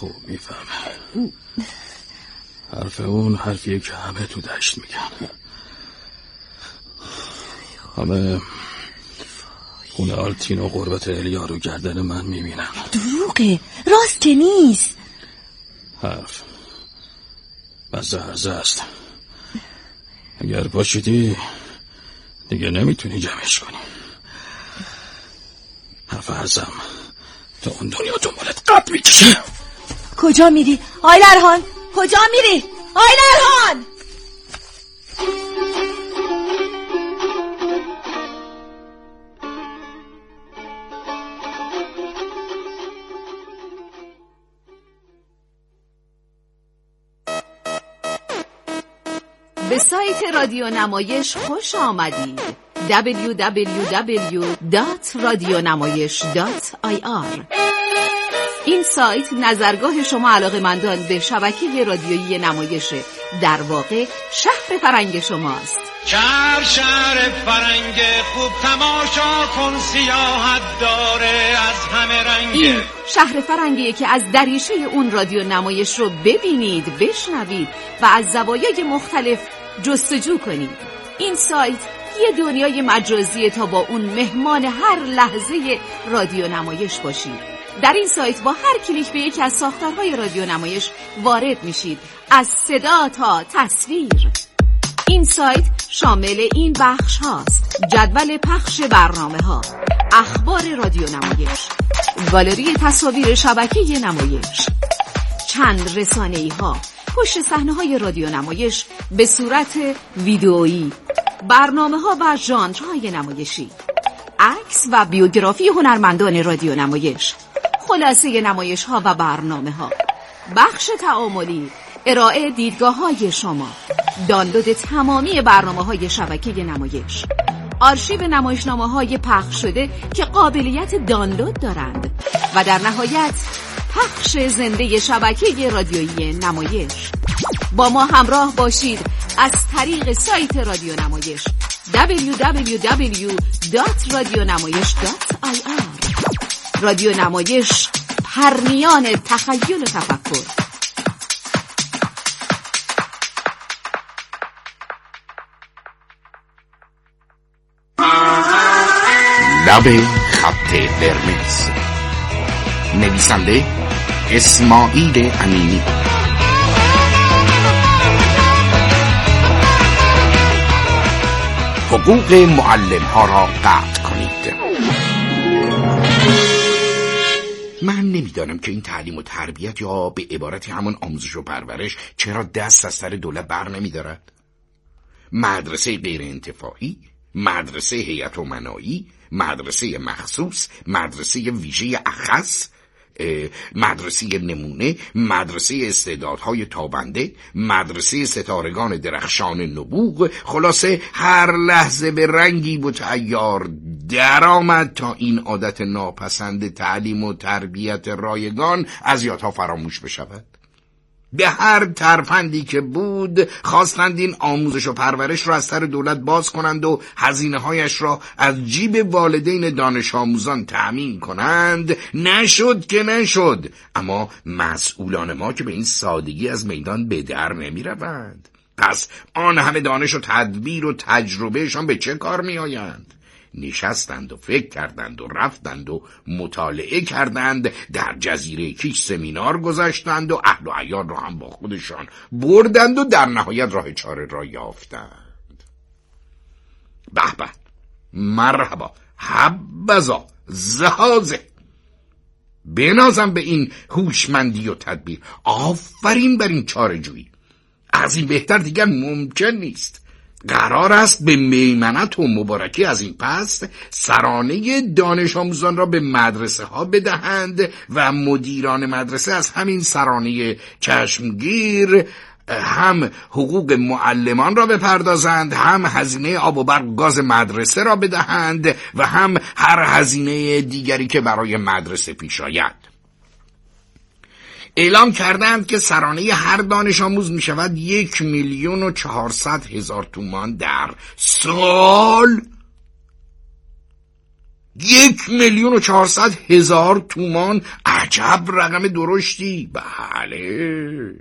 خوب میفهمه. حرف اون حرفیه که همه تو دشت میگن. همه خونه آلتین و قربت الیا رو گردن من میبینن. دروغه، راست که نیست. حرف مزه هرزه است. اگر باشیدی دیگه نمیتونی جمعش کنی. حرف هرزم تا اون دنیا دنبالت قد میکشه. کجا میری؟ آی لرهان کجا میری؟ آی لرهان! به سایت رادیو نمایش خوش آمدید. www.radionamayish.ir. این سایت نظرگاه شما علاقه‌مندان به شبکه رادیویی نمایشه. در واقع شهر فرنگ شماست. شهر فرنگ خوب تماشا کن، سیاحت داره از همه رنگ. این شهر فرنگیه که از دریچه اون رادیو نمایش رو ببینید، بشنوید و از زوایای مختلف جستجو کنید. این سایت یه دنیای مجازیه تا با اون مهمان هر لحظه رادیو نمایش باشید. در این سایت با هر کلیک به یکی از ساختارهای رادیو نمایش وارد میشید، از صدا تا تصویر. این سایت شامل این بخش هاست: جدول پخش برنامه ها، اخبار رادیو نمایش، گالری تصاویر شبکه نمایش، چند رسانه‌ای ها، پشت صحنه های رادیو نمایش به صورت ویدئویی، برنامه ها و ژانرهای نمایشی، عکس و بیوگرافی هنرمندان رادیو نمایش، خلاصه نمایش ها و برنامه ها، بخش تعاملی، ارائه دیدگاه های شما، دانلود تمامی برنامه های شبکه نمایش، آرشیو نمایشنامه های پخش شده که قابلیت دانلود دارند و در نهایت پخش زنده شبکه رادیویی نمایش. با ما همراه باشید از طریق سایت رادیو نمایش www.radionamayish.ir. رادیو نمایش، پرنیان تخیل و تفکر. لب خط قرمز، نویسنده اسماعیل امینی، حقوق معلم ها را قطع کنید. من نمیدانم که این تعلیم و تربیت یا به عبارتی همون آموزش و پرورش چرا دست از سر دولت بر نمیدارد. مدرسه غیر انتفاعی، مدرسه هیئت امنایی، مدرسه مخصوص، مدرسه ویژه اخص، مدرسه نمونه، مدرسه استعدادهای تابنده، مدرسه ستارگان درخشان نبوغ، خلاصه هر لحظه به رنگی بود عیار در آمد تا این عادت ناپسند تعلیم و تربیت رایگان از یادها فراموش بشود. به هر ترفندی که بود خواستند این آموزش و پرورش را از سر دولت باز کنند و هزینه‌هایش را از جیب والدین دانش آموزان تأمین کنند. نشد که نشد، اما مسئولان ما که به این سادگی از میدان به در نمی روند. پس آن همه دانش و تدبیر و تجربهشان به چه کار می آیند؟ نشستند و فکر کردند و رفتند و مطالعه کردند، در جزیره کیش سمینار گذاشتند و اهل و عیال را هم با خودشان بردند و در نهایت راه چاره را یافتند. به به، مرحبا، حبذا، زهازه. بنازم به این هوشمندی و تدبیر. آفرین بر این چاره جویی. از این بهتر دیگر ممکن نیست. قرار است به میمنت و مبارکی از این پس سرانه دانش آموزان را به مدرسه ها بدهند و مدیران مدرسه از همین سرانه چشمگیر هم حقوق معلمان را بپردازند، هم هزینه آب و برق گاز مدرسه را بدهند و هم هر هزینه دیگری که برای مدرسه پیش آید. اعلام کردند که سرانه هر دانش آموز می شود 1,400,000 تومان در سال. 1,400,000 تومان. عجب رقم درشتی. بله،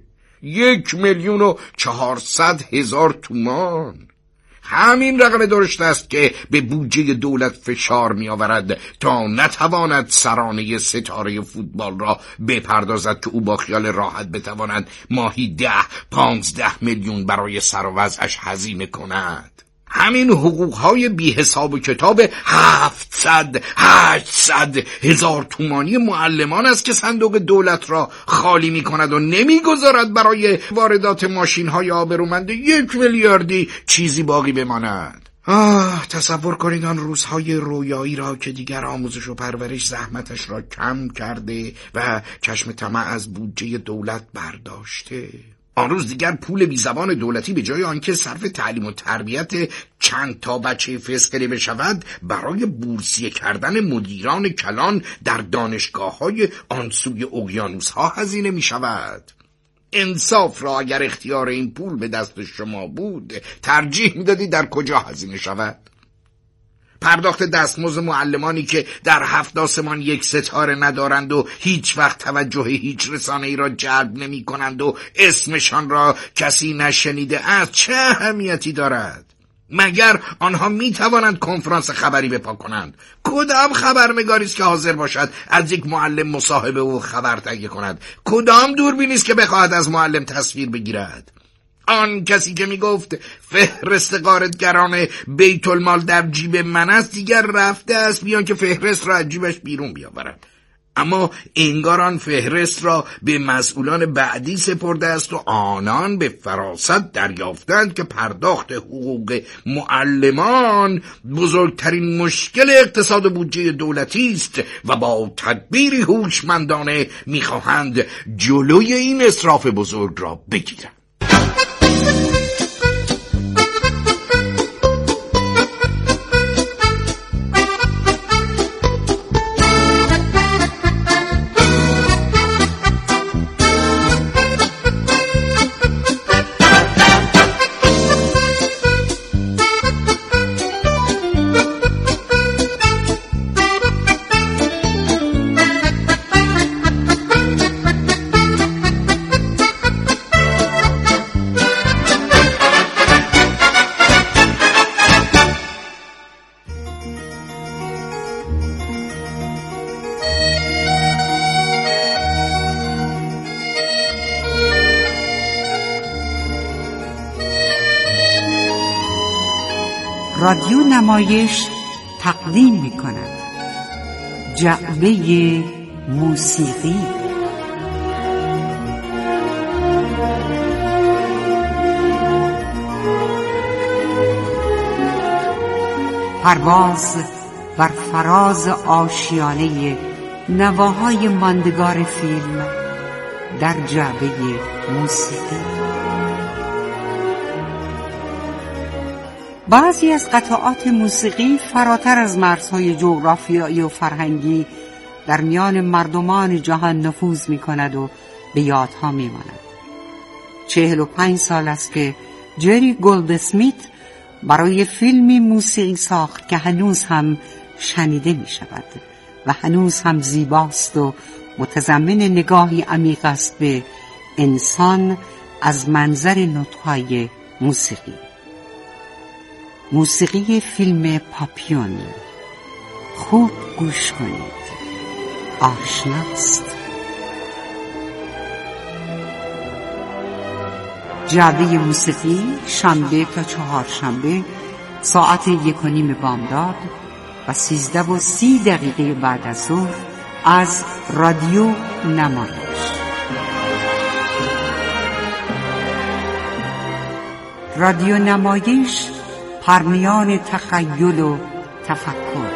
1,400,000 تومان. همین رقم درشت است که به بودجه دولت فشار می آورد تا نتواند سرانه ستاره فوتبال را بپردازد که او با خیال راحت بتواند ماهی 10-15 میلیون برای سر و وضعش هزینه کند. همین حقوقهای بی حساب و کتاب 700-800,000 تومانی معلمان است که صندوق دولت را خالی می کند و نمی گذارد برای واردات ماشین های آبرومند 1 میلیاردی چیزی باقی بماند. تصور کنید آن روزهای رویایی را که دیگر آموزش و پرورش زحمتش را کم کرده و چشم طمع از بودجه دولت برداشته. آن روز دیگر پول بی زبان دولتی به جای آنکه صرف تعلیم و تربیت چند تا بچه فسقلی بشود، برای بورسیه کردن مدیران کلان در دانشگاه‌های آن سوی اقیانوس‌ها هزینه می شود. انصاف را اگر اختیار این پول به دست شما بود، ترجیح می دادی در کجا هزینه شود؟ پرداخت دستمزد معلمانی که در 7 آسمان یک ستاره ندارند و هیچ وقت توجه هیچ رسانه‌ای را جلب نمی کنند و اسمشان را کسی نشنیده است چه اهمیتی دارد؟ مگر آنها می توانند کنفرانس خبری بپا کنند؟ کدام خبرنگاری است که حاضر باشد از یک معلم مصاحبه و خبر تهیه کند؟ کدام دوربینی است که بخواهد از معلم تصویر بگیرد؟ آن کسی که می گفت فهرست غارتگران بیت المال در جیب من است دیگر رفته است بیان که فهرست را از جیبش بیرون بیاورد. اما انگار آن فهرست را به مسئولان بعدی سپرده است و آنان به فراست دریافتند که پرداخت حقوق معلمان بزرگترین مشکل اقتصاد و بودجه دولتی است و با تدبیری هوشمندانه می‌خواهند جلوی این اسراف بزرگ را بگیرند. رادیو نمایش تقدیم می کند جعبه موسیقی. پرواز بر فراز آشیانه نواهای ماندگار فیلم در جعبه موسیقی. بعضی از قطعات موسیقی فراتر از مرزهای جغرافیایی و فرهنگی در میان مردمان جهان نفوذ می کند و به یادها می ماند. 45 سال است که جری گلدسمیت برای فیلمی موسیقی ساخت که هنوز هم شنیده می شود و هنوز هم زیباست و متضمن نگاهی عمیق است به انسان از منظر نوت‌های موسیقی. موسیقی فیلم پاپیون. خوب گوش کنید، آشناست. جعبه موسیقی شنبه تا چهارشنبه ساعت 1:30 بامداد و 13:30 بعد از ظهر از رادیو نمایش. رادیو نمایش پرمیان تخیل و تفکر.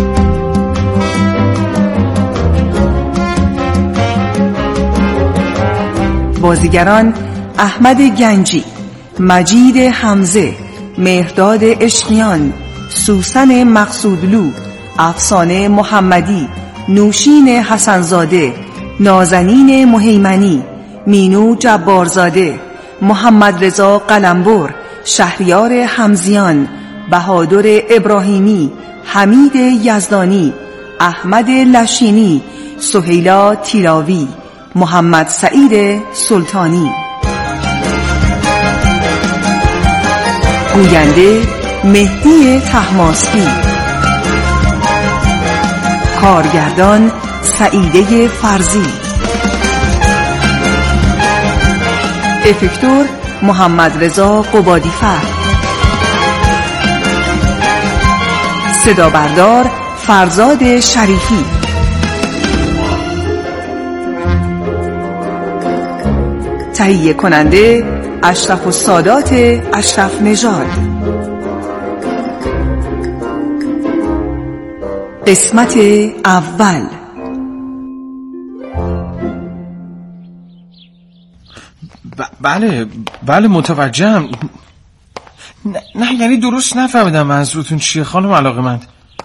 بازیگران احمد گنجی، مجید حمزه، مهرداد عشقیان، سوسن مقصودلو، افسانه محمدی، نوشین حسنزاده، نازنین مهیمنی، مینو جبارزاده، محمد رضا قلمبر، شهریار حمزیان، بهادر ابراهیمی، حمید یزدانی، احمد لشینی، سهیلا تیراوی، محمد سعید سلطانی. گوینده مهدی طهماسبی. کارگردان سعیده فرزی. افکتور محمد رضا قبادیفر. صدا بردار فرزاد شریفی. تهیه کننده اشرف السادات اشرف نژاد. قسمت اول. بله متوجهم. نه یعنی درست نفهمیدم منظورتون چیه خانم علاقه‌مند.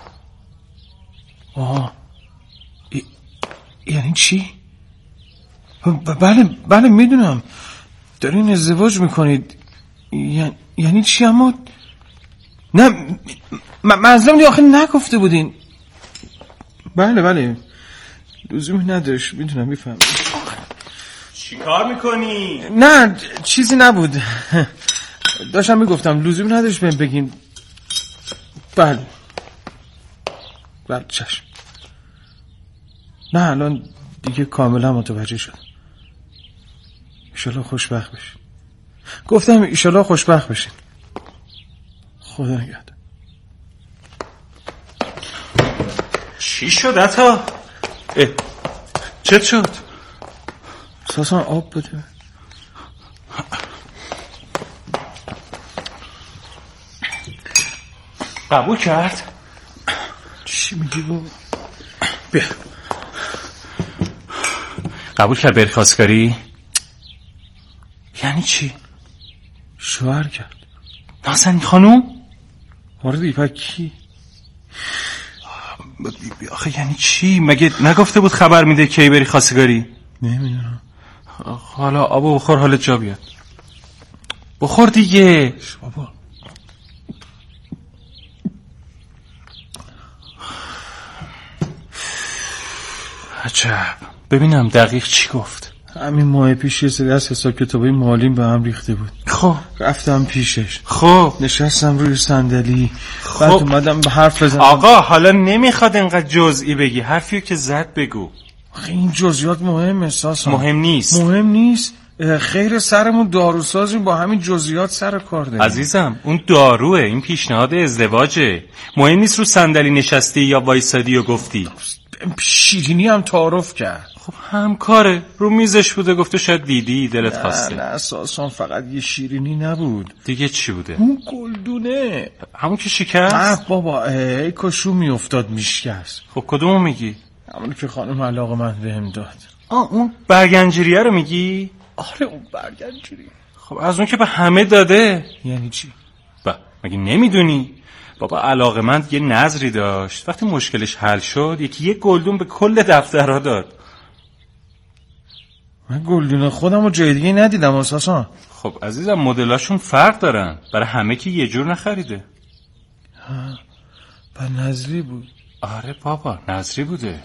یعنی چی؟ بله میدونم دارین ازدواج میکنید. یعنی چی؟ اما نه منظورم آخه نگفته بودین. بله لزومی نداشت. میدونم میفهمم. چی کار میکنی؟ نه چیزی نبود. داشتم میگفتم لزومی نداشت بهم بگین. بله چشم. نه الان دیگه کاملا متوجه شدم. ایشالله خوشبخت بشین. گفتم ایشالله خوشبخت بشین. خدا نگهدار. چی شد عطا؟ چه شد؟ ساسان آب بده. قبول کرد؟ چی میگی بابا؟ بیا. قبول کرد بری خواستگاری؟ یعنی چی؟ شوهر کرد. نازنین خانوم؟ آره دیگه کی؟ آخه یعنی چی؟ مگه نگفته بود خبر میده کی بری خواستگاری؟ نمیدونم. حالا آبو بخور حالت جا بیاد. بخور دیگه. بابا عجب. ببینم دقیق چی گفت. همین ماه پیش یه سری از حساب کتابای مالیم به هم ریخته بود. خب رفتم پیشش. خب نشستم روی صندلی. بعد اومدم به حرف بزنم. آقا حالا نمیخواد اینقدر جزئی بگی. حرفیو که زد بگو. آخه این جزئیات مهمه ساسان. مهم نیست. خیر سرمون داروسازیم با همین جزئیات سر کار داریم. عزیزم اون داروه. این پیشنهاد ازدواجه. مهم نیست رو صندلی نشستی یا وایسادی و گفتی. شیرینی هم تعارف کرد. خب همکاره. رو میزش بوده گفته شاید دیدی دلت خواسته. نه ساسان فقط یه شیرینی نبود. دیگه چی بوده؟ اون گلدونه. همون که شکست؟ نه بابا ای کاشو میافتاد میشکست. خب کدومو میگی؟ همونی که خانم علاقه‌مند بهم داد. اون برگنجیریه رو میگی؟ آره اون برگنجیری. خب از اون که به همه داده. یعنی چی؟ مگه نمیدونی؟ بابا علاقه‌مند یه نظری داشت. وقتی مشکلش حل شد یه گلدون به کل دفترها داد. من گلدون خودم رو جای دیگه ندیدم اساسا. خب عزیزم مدلاشون فرق دارن. برای همه که یه جور نخریده. با نظری بود. آره بابا نظری بوده.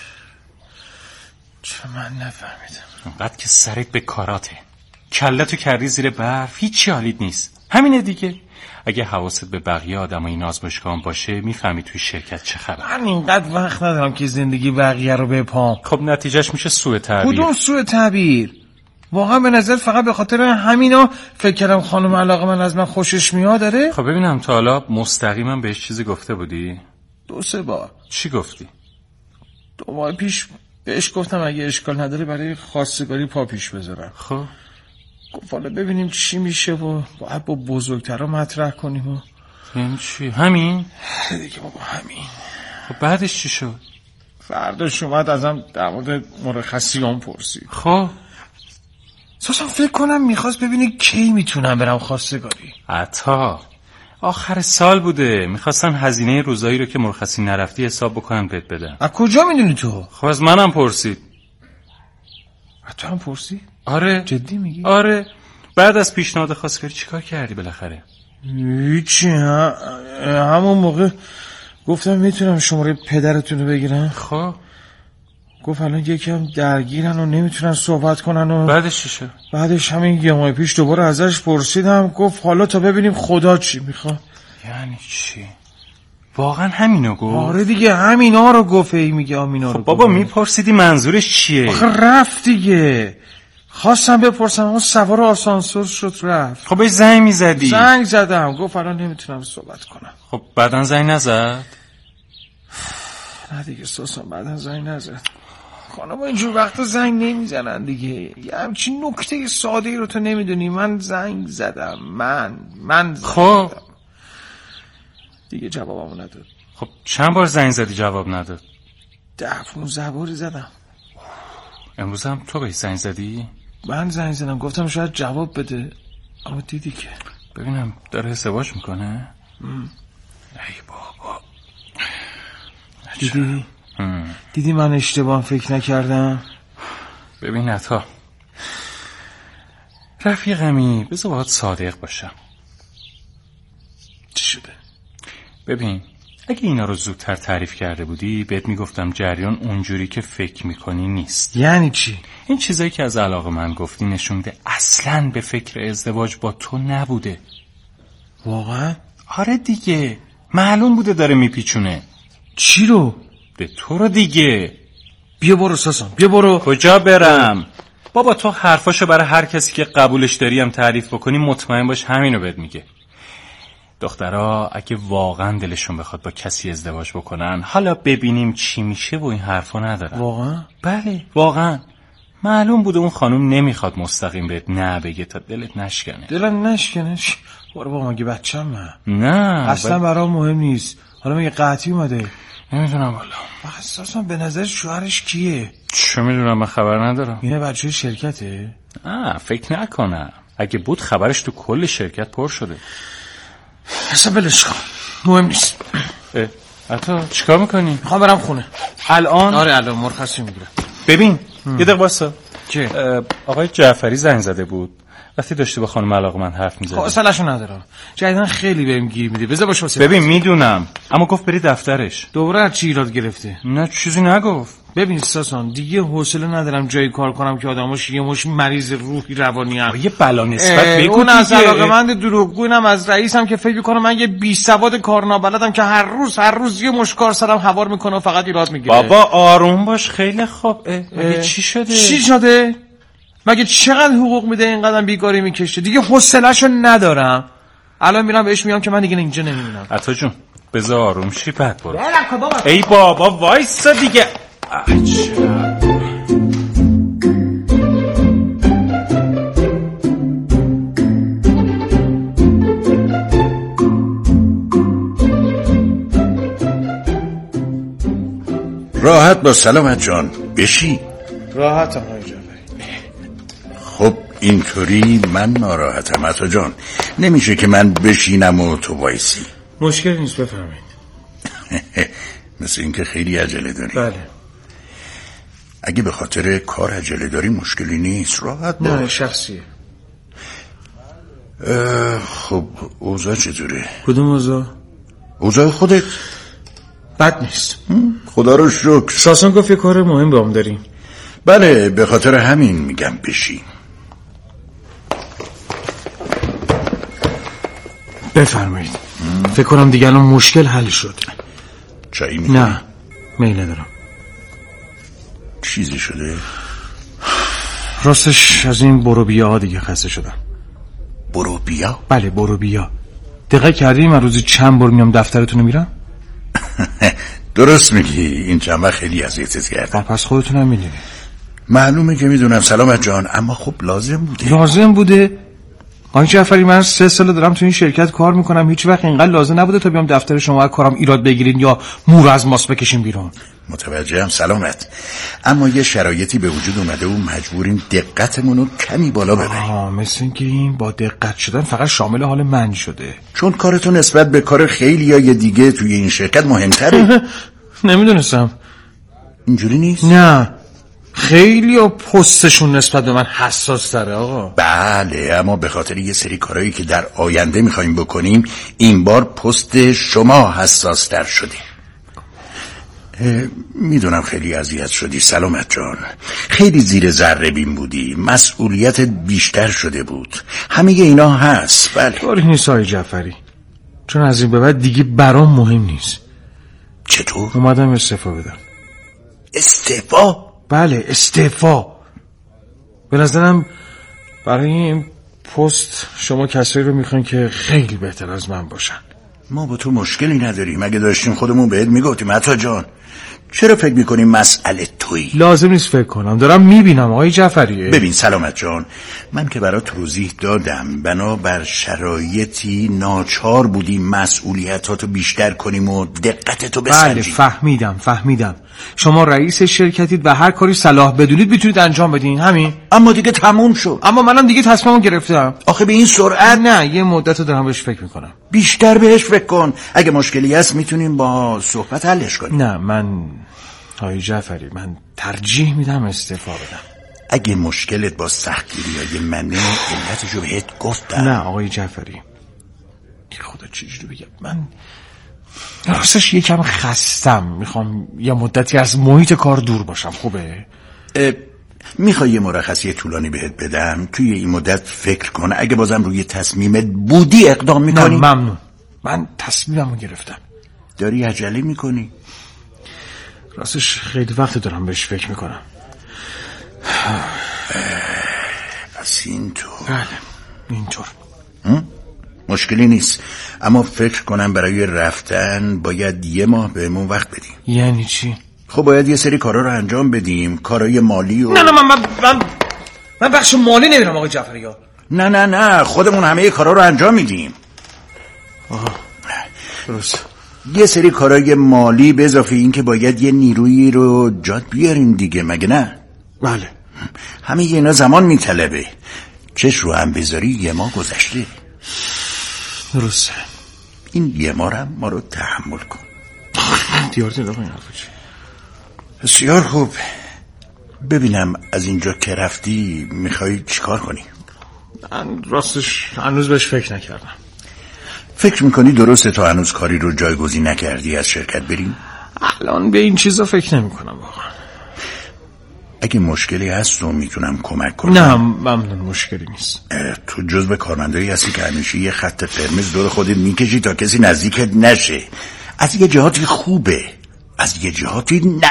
چه من نفهمیدم. اونقدر که سرت به کاراته. کلتو کردی زیر برف. هیچی حالیت نیست. همینه دیگه. اگه حواست به بقیه آدمای نازباشگاه باشه میفهمی توی شرکت چه خبر. من اینقدر وقت ندارم که زندگی بقیه رو بپام. خب نتیجهش میشه سوء تعبیر. کدوم سوء تعبیر؟ واقعا به نظر فقط به خاطر همینا فکر کردم خانم علاقه‌مند از من خوشش میاد داره؟ خب ببینم تا حالا مستقیما بهش چیزی گفته بودی؟ 2-3 بار. چی گفتی؟ 2 ماه پیش بهش گفتم اگه اشکال نداره برای خواستگاری پا پیش بذارم. خب گفت حالا ببینیم چی میشه و باید با بزرگترا مطرح کنیم و یعنی چی؟ همین؟ دیگه بابا همین. خب بعدش چی شد؟ فرداش اومد ازم در مورد مرخصیام پرسید. خب ساسان فکر کنم میخواست ببینه کی میتونم برم خواستگاری. عطا آخر سال بوده، میخواستن هزینه روزایی رو که مرخصی نرفتی حساب بکنن بهت بدن. از کجا میدونی تو؟ خب از منم پرسید. از تو هم پرسید؟ آره. جدی میگی؟ آره. بعد از پیشنهاد خواستگاری چیکار کردی بالاخره؟ هیچی، همون موقع گفتم میتونم شماره پدرتون رو بگیرم. خب گفت الان یکم درگیرن و نمیتونن صحبت کنن و بعدش چی شد؟ بعدش همین یه ماه پیش دوباره ازش پرسیدم، گفت حالا تا ببینیم خدا چی میخواد. یعنی چی؟ واقعا همینو گفت؟ آره دیگه همینا رو گفت. ای میگه همینا رو. بابا میپرسیدی منظورش چیه؟ آخه رفت دیگه. خواستم بپرسم اما سوار آسانسور شد رفت. خب بهش زنگ میزدی؟ زنگ زدم، گفت الان نمیتونم صحبت کنم. خب بعدن زنگ نزد؟ نه دیگه ساسان بعدن زنگ نزد. خانم اینجور وقتا زنگ نمیزنن دیگه. یه همچین نکته ساده رو تو نمیدونی. من زنگ زدم. من خب دیگه جوابمو نداد. خب چند بار زنگ زدی جواب نداد؟ 10-15 باری زدم. امروز هم تو بهش زنگ زدی؟ من زنگ زدم، گفتم شاید جواب بده، اما دیدی که. ببینم داره ازدواج میکنه. ای بابا. دیدی من اشتباه فکر نکردم. ببین عطا رفیقمی، بذار باهات صادق باشم. چی شده؟ ببین اگه اینا رو زودتر تعریف کرده بودی بهت میگفتم جریان اونجوری که فکر میکنی نیست. یعنی چی؟ این چیزایی که از علاقه من گفتی نشون میده اصلاً به فکر ازدواج با تو نبوده. واقعا؟ آره دیگه، معلوم بوده داره میپیچونه. چی رو؟ به تو رو دیگه. بیا برو ساسان، بیا برو. کجا برم؟ بابا تو حرفاشو برای هر کسی که قبولش داری هم تعریف بکنی مطمئن باش همینو بهت میگه. دخترها اگه واقعا دلشون بخواد با کسی ازدواج بکنن حالا ببینیم چی میشه و این حرفا ندارن. واقعا؟ بله واقعا. معلوم بوده اون خانوم نمیخواد مستقیم بهت نه بگه تا دلت نشکنه. دلم نشکنه؟ برو بابا مگه بچه‌م من؟ نه اصلا برام مهم نیست. حالا مگه قطعی اومده؟ نمیدونم والا. اساسا به نظر شوهرش کیه؟ چه میدونم، من خبر ندارم. اینه بچه شرکته؟ فکر نکنم. اگه بود خبرش تو کل شرکت پر شده. اصلا بلش کن، مهم نیست. حتی چیکار میکنی؟ میخوام برم خونه. الان؟ آره الان مرخصی میگیرم. ببین یه دقیقه واسه. چه؟ آقای جعفری زنگ زده بود وقتی داشته با خانم علاقمند حرف میزد. حوصله‌شو ندارم. جدیدن خیلی بهم گیر میده. بذار باشه واسه. ببین میدونم، اما گفت بری دفترش. دوباره چی ایراد گرفته؟ نه چیزی نگفت. ببین ساسان دیگه حوصله ندارم جایی کار کنم که آدماش یه مش مریض روحی روانی ان. یه بلا نسبت بگو اون از علاقمند دروغگوینم از رئیسم که فکر می‌کنه من یه بی سواد کارنابلدم که هر روز یه مش کار سرم هوار میکنه و فقط ایراد میگیره. بابا آروم باش، خیلی خوب. مگه چی شده؟ چی شده؟ مگه چقدر حقوق میده اینقدر بیکاری میکشه؟ دیگه حوصله‌شو ندارم. الان میرم بهش میگم که من دیگه اینجا نمیمونم. عطا جون بذار آروم شی بعد برو. بابا. ای بابا وایسا دیگه. راحت با سلامت جان بشی. راحتم آقای جعفری. خب اینطوری من ناراحتم عطا جان. نمیشه که من بشینم و تو وایسی. مشکل نیست بفرمایید. مثل اینکه خیلی عجله داری. بله. اگه به خاطر کار عجله داری مشکلی نیست، راحت باش. نه شخصیه. خب اوضاع چطوره؟ کدوم اوضاع؟ اوضاع خودت؟ بد نیست. خدا رو شکر. ساسان گفت یه کار مهم با هم داریم. بله به خاطر همین میگم بشین. بفرمایید. فکر کنم دیگه الان مشکل حل شد. چایی میکنی؟ نه میل ندارم. چیزی شده؟ راستش از این برو بیا ها دیگه خسته شدم. برو بیا؟ بله برو بیا. دقیق کردی من روزی چند بار میام دفترتون رو میرم؟ درست میگی، این چند وقت خیلی اذیتت کردم. پس خودتون هم میدونی. معلومه که میدونم سلامت جان، اما خب لازم بوده. لازم بوده؟ آقای جعفری من 3 سال دارم تو این شرکت کار میکنم، هیچ وقت اینقدر لازم نبوده تا بیام دفتر شما کارم ایراد بگیرین یا مور از ماست بکشین بیرون. متوجهم سلامت، اما یه شرایطی به وجود اومده و مجبوریم دقتمون رو کمی بالا ببریم. مثل اینکه این با دقت شدن فقط شامل حال من شده، چون کارتو نسبت به کار خیلیای دیگه توی این شرکت مهمتره. نمیدونستم. اینجوری نیست؟ نه، خیلی پستشون نسبت به من حساس تره آقا. بله، اما به خاطر یه سری کارهایی که در آینده میخوایم بکنیم این بار پست شما حساس تر شده. میدونم خیلی اذیت شدی سلامت جان، خیلی زیر ذره بین بودی، مسئولیت بیشتر شده بود، همه اینا هست. بله طوری نیست آقای جعفری، چون از این به بعد دیگه برام مهم نیست. چطور؟ اومدم استعفا بدم. استعفا؟ بله استعفا. به نظرم برای این پست شما کسایی رو میخواین که خیلی بهتر از من باشن. ما با تو مشکلی نداریم، اگه داشتیم خودمون بهت میگفتیم. عطا جان چرا فکر میکنیم مسئله تویی؟ لازم نیست فکر کنم، دارم میبینم آقای جعفریه. ببین سلامت جان، من که برات توضیح دادم بنابر شرایطی ناچار بودیم مسئولیتاتو بیشتر کنیم و دقتتو بسنجیم. بله فهمیدم. شما رئیس شرکتید و هر کاری صلاح بدونید میتونید انجام بدین، همین. اما دیگه تموم شد. اما منم دیگه تصمیمو گرفتم. آخه به این سرعت؟ نه، یه مدت دارم بهش فکر میکنم. بیشتر بهش فکر کن، اگه مشکلی هست میتونیم با صحبت حلش کنیم. نه من آقای جعفری من ترجیح میدم استعفا بدم. اگه مشکلت با سختگیریای منه علتشو بهت گفتم. نه آقای جعفری، خدا چجوری بگم، من راستش یکم خستم، میخوام یه مدتی از محیط کار دور باشم. خوبه؟ میخوای یه مرخصی طولانی بهت بدم؟ توی این مدت فکر کن، اگه بازم روی تصمیمت بودی اقدام میکنی؟ نه ممنون، من تصمیممو گرفتم. داری عجله میکنی؟ راستش خیلی وقت دارم بهش فکر میکنم. پس اینطور؟ بله اینطور. مشکلی نیست، اما فکر کنم برای رفتن باید 1 ماه بهمون وقت بدیم. یعنی چی؟ خب باید یه سری کارا رو انجام بدیم، کارای مالی و... نه من بخش مالی نمیرم آقای جعفری ها. نه خودمون همه کارا رو انجام میدیم. درست. یه سری کارای مالی به اضافه این که باید یه نیرویی رو جات بیاریم دیگه، مگه نه؟ بله. همه اینا زمان میطلبه، چش رو هم بذاری 1 ماه گذشته. درسته. این 1 ماه هم ما رو تحمل کن. دیارتی دارم این حرفش. بسیار خوب. ببینم از اینجا که رفتی میخوای چیکار کنی؟ من راستش هنوز بهش فکر نکردم. فکر میکنی درسته تا هنوز کاری رو جایگزین نکردی از شرکت بریم؟ الان به این چیزا فکر نمیکنم واقعا. اگه مشکلی هست و میتونم کمک کنم. نه ممنون، مشکلی نیست. تو جزو کارمندایی هستی که همیشه یه خط قرمز دور خودت میکشی تا کسی نزدیکت نشه. از یه جهاتی خوبه، از یه جهاتی نه.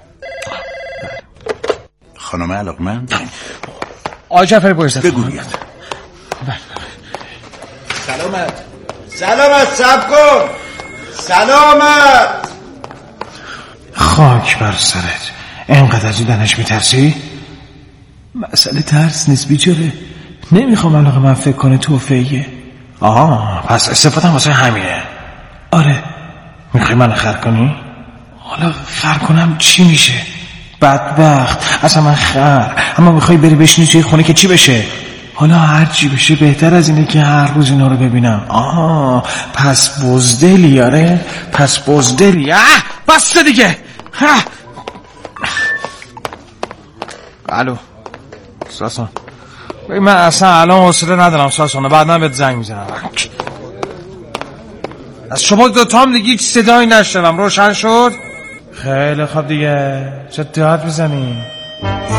خانم علاقمند؟ آقای جعفری بایست بگو بیاد. سلامت صبر کن. سلامت. خاک بر سرت، اینقدر از دیدنش میترسی؟ مسئله ترس نیست بیچاره، نمیخوام علاقه من فکر کنه توفیه. پس استفادم واسه همینه. آره. میخوای من خر کنی؟ حالا خر کنم چی میشه؟ بدبخت. اصلا من خر، اما میخوای بری بشینی توی خونه که چی بشه؟ حالا هر چی بشه بهتر از اینه که هر روز اینا رو ببینم. پس بزدلی. آره پس بزدلی. بسته دیگه. الو ساسان، من اصلا الان حوصله ندارم ساسانه، بعدا بهت زنگ میزنم. از شما دوتا هم دیگه هیچ صدایی نشنوم. روشن شد؟ خیلی خوب دیگه، چه داد میزنی؟